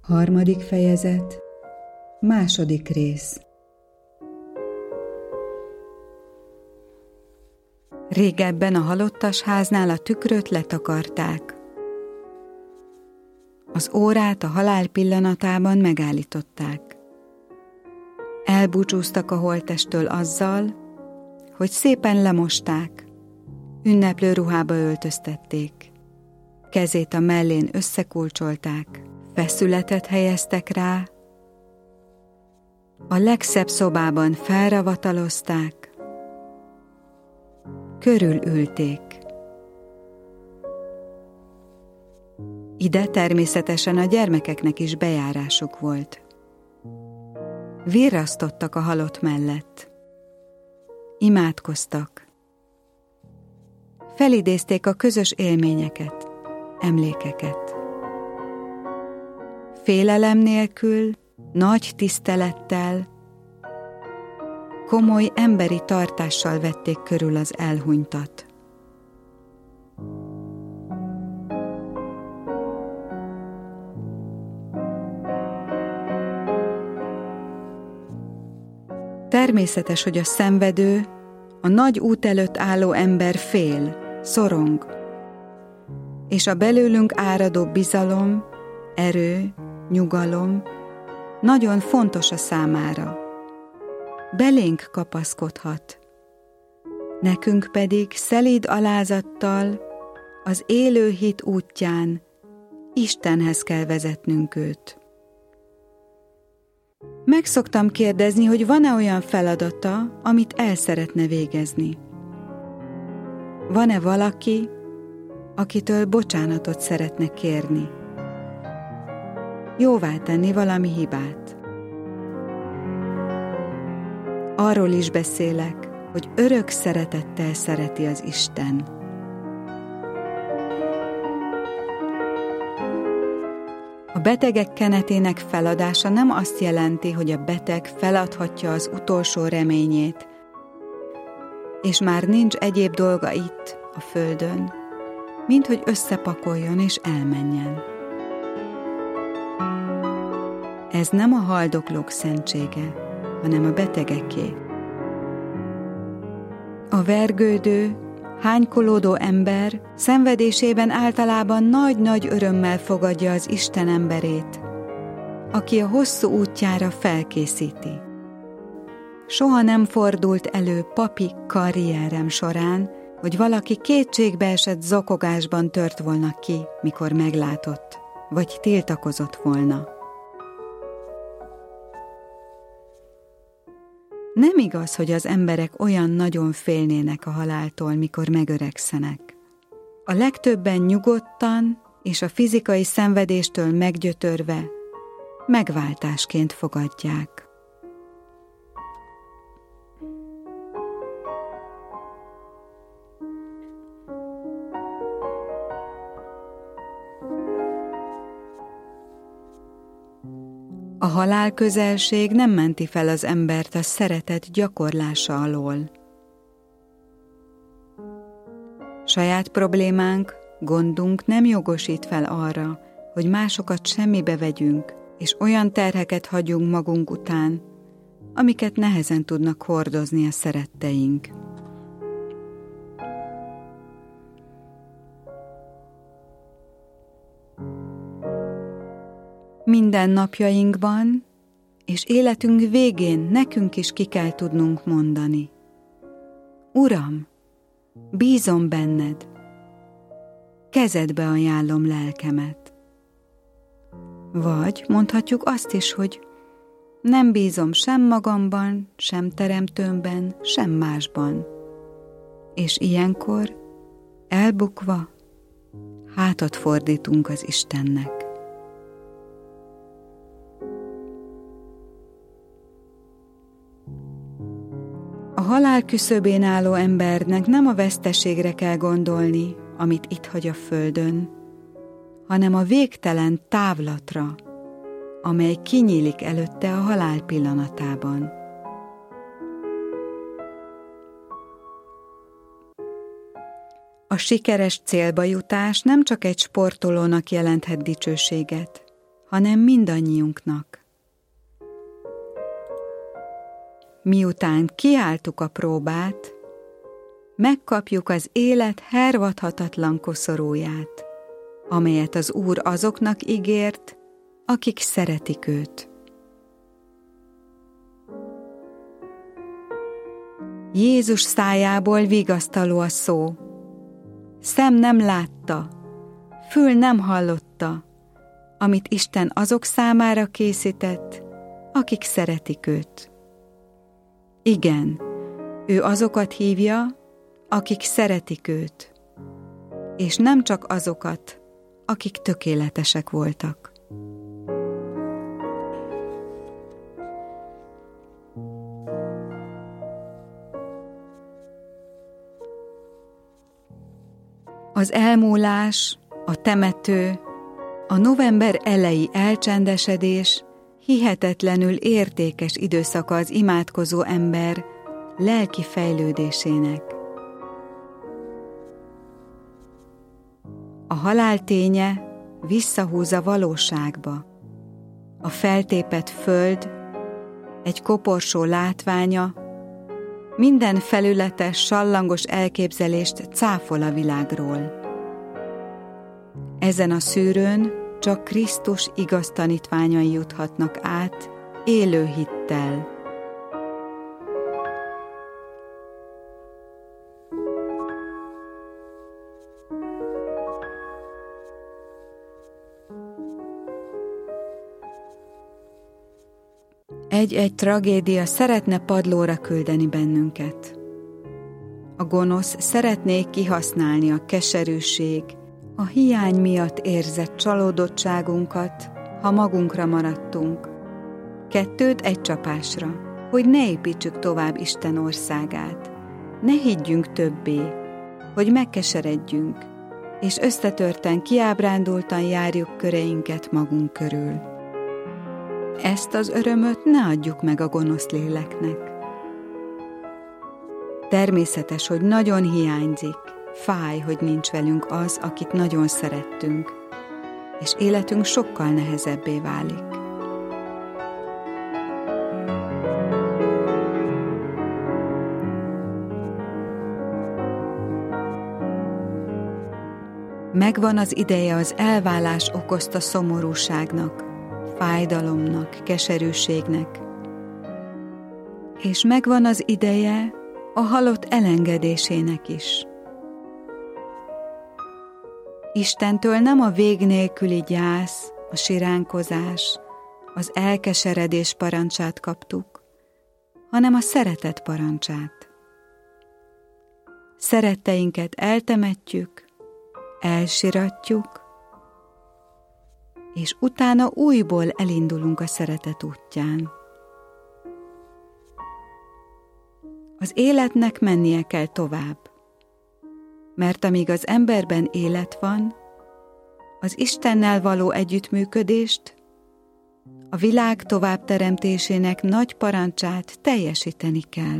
Harmadik fejezet, második rész. Régebben a halottas háznál a tükröt letakarták. Az órát a halál pillanatában megállították. Elbúcsúztak a holttesttől azzal, hogy szépen lemosták, ünneplő ruhába öltöztették. Kezét a mellén összekulcsolták, feszületet helyeztek rá, a legszebb szobában felravatalozták, körülülték. Ide természetesen a gyermekeknek is bejárásuk volt. Virrasztottak a halott mellett. Imádkoztak. Felidézték a közös élményeket, emlékeket. Félelem nélkül, nagy tisztelettel, komoly emberi tartással vették körül az elhunytat. Természetes, hogy a szenvedő, a nagy út előtt álló ember fél, szorong, és a belőlünk áradó bizalom, erő, nyugalom nagyon fontos a számára. Belénk kapaszkodhat. Nekünk pedig szelíd alázattal az élő hit útján Istenhez kell vezetnünk őt. Meg szoktam kérdezni, hogy van-e olyan feladata, amit el szeretne végezni. Van-e valaki, akitől bocsánatot szeretne kérni? Jóvá tenni valami hibát. Arról is beszélek, hogy örök szeretettel szereti az Isten. A betegek kenetének feladása nem azt jelenti, hogy a beteg feladhatja az utolsó reményét, és már nincs egyéb dolga itt, a földön, mint hogy összepakoljon és elmenjen. Ez nem a haldoklók szentsége, hanem a betegeké. A vergődő, hánykolódó ember szenvedésében általában nagy-nagy örömmel fogadja az Isten emberét, aki a hosszú útjára felkészíti. Soha nem fordult elő papi karrierem során, hogy valaki kétségbeesett zokogásban tört volna ki, mikor meglátott, vagy tiltakozott volna. Nem igaz, hogy az emberek olyan nagyon félnének a haláltól, mikor megöregszenek. A legtöbben nyugodtan és a fizikai szenvedéstől meggyötörve megváltásként fogadják. A halálközelség nem menti fel az embert a szeretet gyakorlása alól. Saját problémánk, gondunk nem jogosít fel arra, hogy másokat semmibe vegyünk, és olyan terheket hagyjunk magunk után, amiket nehezen tudnak hordozni a szeretteink. Minden napjainkban és életünk végén nekünk is ki kell tudnunk mondani: Uram, bízom benned, kezedbe ajánlom lelkemet. Vagy mondhatjuk azt is, hogy nem bízom sem magamban, sem teremtőmben, sem másban. És ilyenkor, elbukva, hátat fordítunk az Istennek. A halál küszöbén álló embernek nem a veszteségre kell gondolni, amit itt hagy a földön, hanem a végtelen távlatra, amely kinyílik előtte a halál pillanatában. A sikeres célba jutás nem csak egy sportolónak jelenthet dicsőséget, hanem mindannyiunknak. Miután kiálltuk a próbát, megkapjuk az élet hervadhatatlan koszorúját, amelyet az Úr azoknak ígért, akik szeretik őt. Jézus szájából vigasztaló a szó. Szem nem látta, fül nem hallotta, amit Isten azok számára készített, akik szeretik őt. Igen, ő azokat hívja, akik szeretik őt, és nem csak azokat, akik tökéletesek voltak. Az elmúlás, a temető, a november eleji elcsendesedés hihetetlenül értékes időszaka az imádkozó ember lelki fejlődésének. A halál ténye visszahúz a valóságba. A feltépett föld, egy koporsó látványa, minden felületes, sallangos elképzelést cáfol a világról. Ezen a szűrőn csak Krisztus igaz tanítványai juthatnak át élő hittel. Egy-egy tragédia szeretne padlóra küldeni bennünket. A gonosz szeretné kihasználni a keserűség, a hiány miatt érzett csalódottságunkat, ha magunkra maradtunk. Kettőt egy csapásra, hogy ne építsük tovább Isten országát, ne higgyünk többé, hogy megkeseredjünk, és összetörten, kiábrándultan járjuk köreinket magunk körül. Ezt az örömöt ne adjuk meg a gonosz léleknek. Természetes, hogy nagyon hiányzik, fáj, hogy nincs velünk az, akit nagyon szerettünk, és életünk sokkal nehezebbé válik. Megvan az ideje az elválás okozta szomorúságnak, fájdalomnak, keserűségnek, és megvan az ideje a halott elengedésének is. Istentől nem a vég nélküli gyász, a siránkozás, az elkeseredés parancsát kaptuk, hanem a szeretet parancsát. Szeretteinket eltemetjük, elsiratjuk, és utána újból elindulunk a szeretet útján. Az életnek mennie kell tovább, mert amíg az emberben élet van, az Istennel való együttműködést, a világ továbbteremtésének nagy parancsát teljesíteni kell.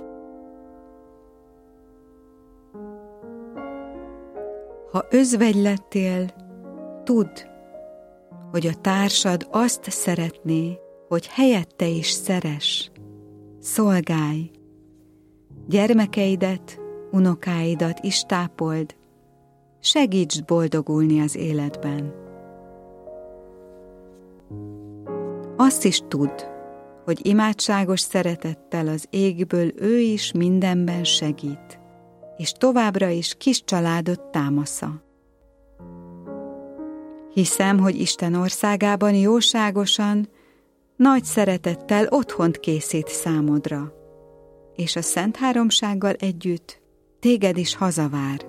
Ha özvegy lettél, tudd, hogy a társad azt szeretné, hogy helyette is szeress, szolgálj, gyermekeidet, unokáidat is tápold, segítsd boldogulni az életben. Azt is tudd, hogy imádságos szeretettel az égből ő is mindenben segít, és továbbra is kis családot támasza. Hiszem, hogy Isten országában jóságosan, nagy szeretettel otthont készít számodra, és a Szent Háromsággal együtt téged is hazavár.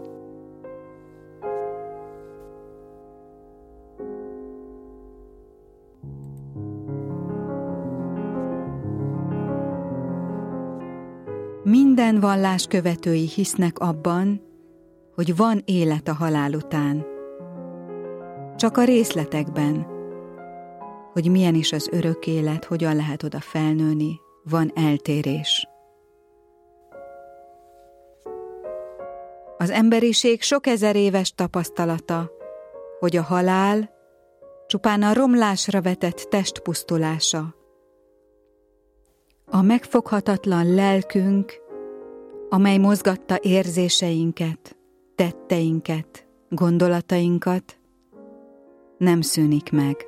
Minden vallás követői hisznek abban, hogy van élet a halál után. Csak a részletekben, hogy milyen is az örök élet, hogyan lehet oda felnőni, van eltérés. Az emberiség sok ezer éves tapasztalata, hogy a halál csupán a romlásra vetett test pusztulása. A megfoghatatlan lelkünk, amely mozgatta érzéseinket, tetteinket, gondolatainkat, nem szűnik meg.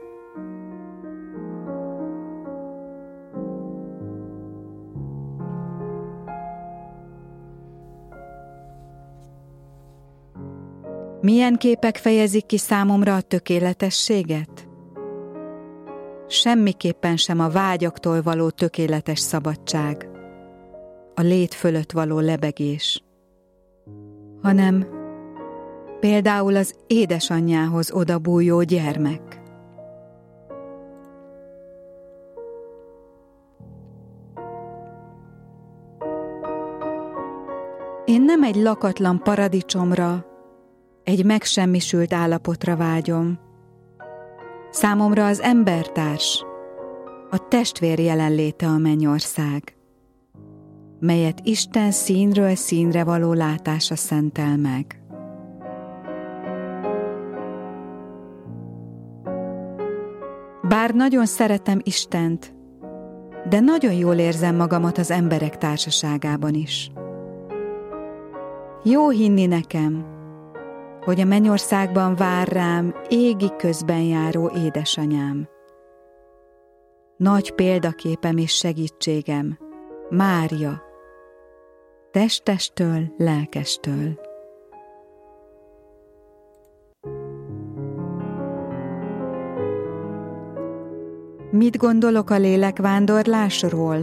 Milyen képek fejezik ki számomra a tökéletességet? Semmiképpen sem a vágyaktól való tökéletes szabadság, a lét fölött való lebegés, hanem például az édesanyjához odabújó gyermek. Én nem egy lakatlan paradicsomra, egy megsemmisült állapotra vágyom. Számomra az embertárs, a testvér jelenléte a mennyország, melyet Isten színről színre való látása szentel meg. Bár nagyon szeretem Istent, de nagyon jól érzem magamat az emberek társaságában is. Jó hinni nekem, hogy a mennyországban vár rám égi közben járó édesanyám. Nagy példaképem és segítségem, Mária, testestől, lelkestől. Mit gondolok a lélekvándorlásról?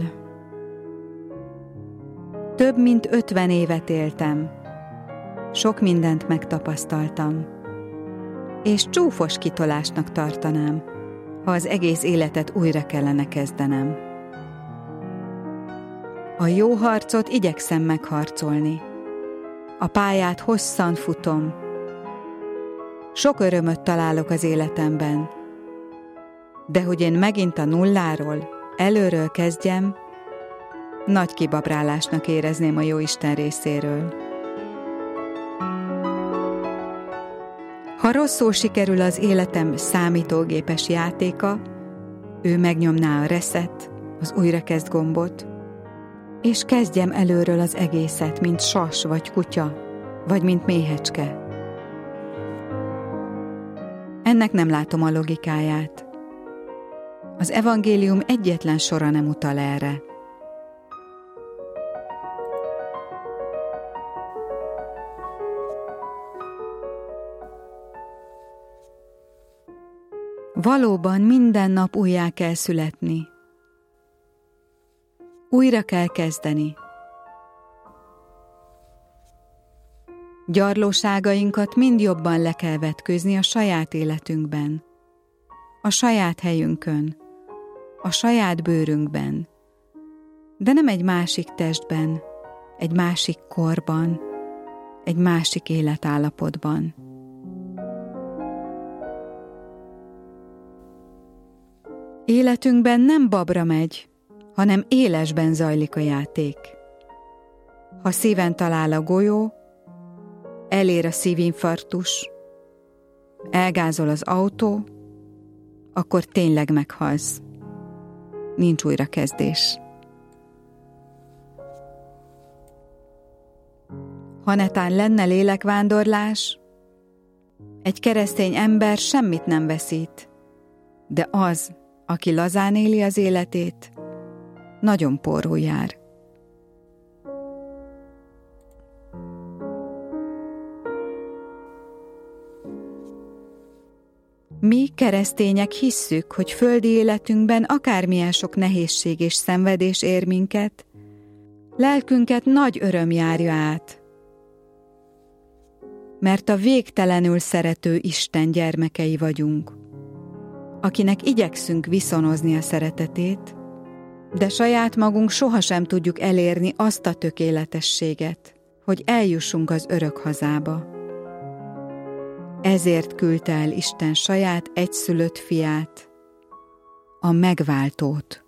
Több mint 50 évet éltem. Sok mindent megtapasztaltam, és csúfos kitolásnak tartanám, ha az egész életet újra kellene kezdenem. A jó harcot igyekszem megharcolni. A pályát hosszan futom. Sok örömöt találok az életemben, de hogy én megint a nulláról, előről kezdjem, nagy kibabrálásnak érezném a Jóisten részéről. Ha rosszul sikerül az életem számítógépes játéka, ő megnyomná a reset, az újrakezd gombot, és kezdjem előről az egészet, mint sas vagy kutya, vagy mint méhecske. Ennek nem látom a logikáját. Az evangélium egyetlen sora nem utal erre. Valóban minden nap újjá kell születni. Újra kell kezdeni. Gyarlóságainkat mind jobban le kell vetkőzni a saját életünkben, a saját helyünkön, a saját bőrünkben, de nem egy másik testben, egy másik korban, egy másik életállapotban. Életünkben nem babra megy, hanem élesben zajlik a játék. Ha szíven talál a golyó, elér a szívinfarktus, elgázol az autó, akkor tényleg meghalsz. Nincs újrakezdés. Ha netán lenne lélekvándorlás, egy keresztény ember semmit nem veszít, de az, aki lazán éli az életét, nagyon pórul jár. Mi, keresztények hisszük, hogy földi életünkben akármilyen sok nehézség és szenvedés ér minket, lelkünket nagy öröm járja át. Mert a végtelenül szerető Isten gyermekei vagyunk, akinek igyekszünk viszonozni a szeretetét, de saját magunk sohasem tudjuk elérni azt a tökéletességet, hogy eljussunk az örök hazába. Ezért küldte el Isten saját egyszülött fiát, a megváltót.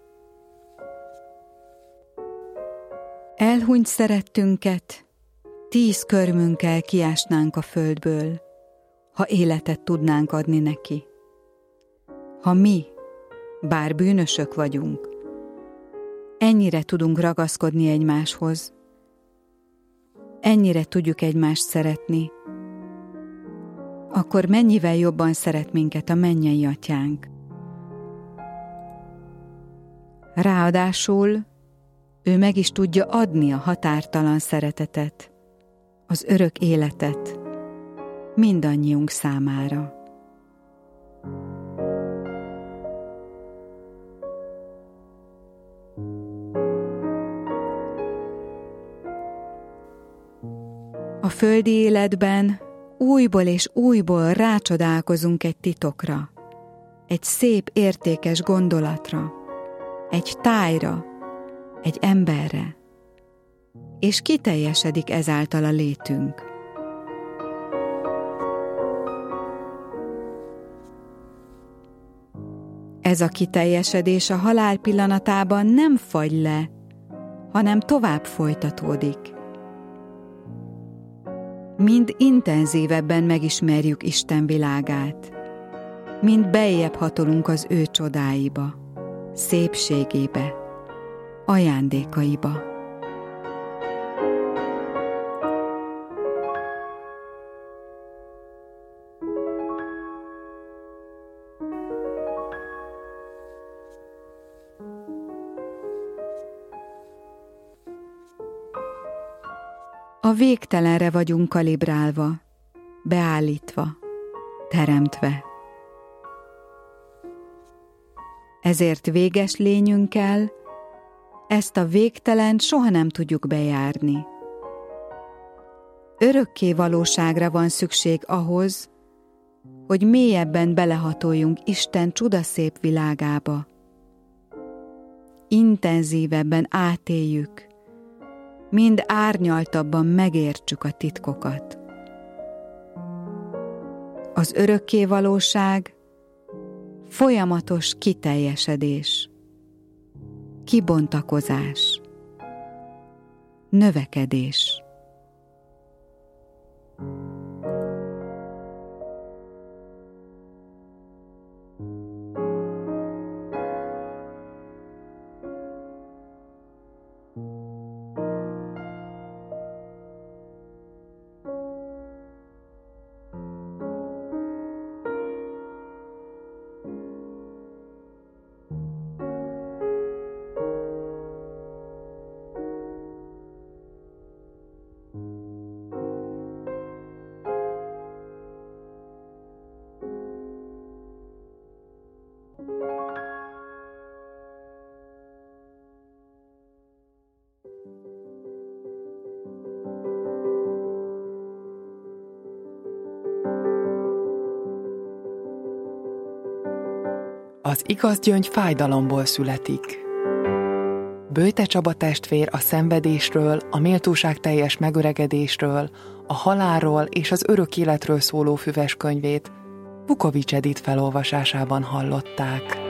Elhunyt szerettünket 10 körmünkkel kiásnánk a földből, ha életet tudnánk adni neki. Ha mi, bár bűnösök vagyunk, ennyire tudunk ragaszkodni egymáshoz, ennyire tudjuk egymást szeretni, akkor mennyivel jobban szeret minket a mennyei Atyánk. Ráadásul ő meg is tudja adni a határtalan szeretetet, az örök életet mindannyiunk számára. A földi életben újból és újból rácsodálkozunk egy titokra, egy szép, értékes gondolatra, egy tájra, egy emberre, és kiteljesedik ezáltal a létünk. Ez a kiteljesedés a halál pillanatában nem fagy le, hanem tovább folytatódik. Mind intenzívebben megismerjük Isten világát, mind beljebb hatolunk az ő csodáiba, szépségébe, ajándékaiba. A végtelenre vagyunk kalibrálva, beállítva, teremtve. Ezért véges lényünkkel ezt a végtelent soha nem tudjuk bejárni. Örökké valóságra van szükség ahhoz, hogy mélyebben belehatoljunk Isten csudaszép világába. Intenzívebben átéljük, mind árnyaltabban megértsük a titkokat. Az örökké valóság folyamatos kiteljesedés, kibontakozás, növekedés. Az igaz gyöngy fájdalomból születik. Böjte Csaba testvér a szenvedésről, a méltóságteljes megöregedésről, a halálról és az örök életről szóló füves könyvét Vukovics Edith felolvasásában hallották.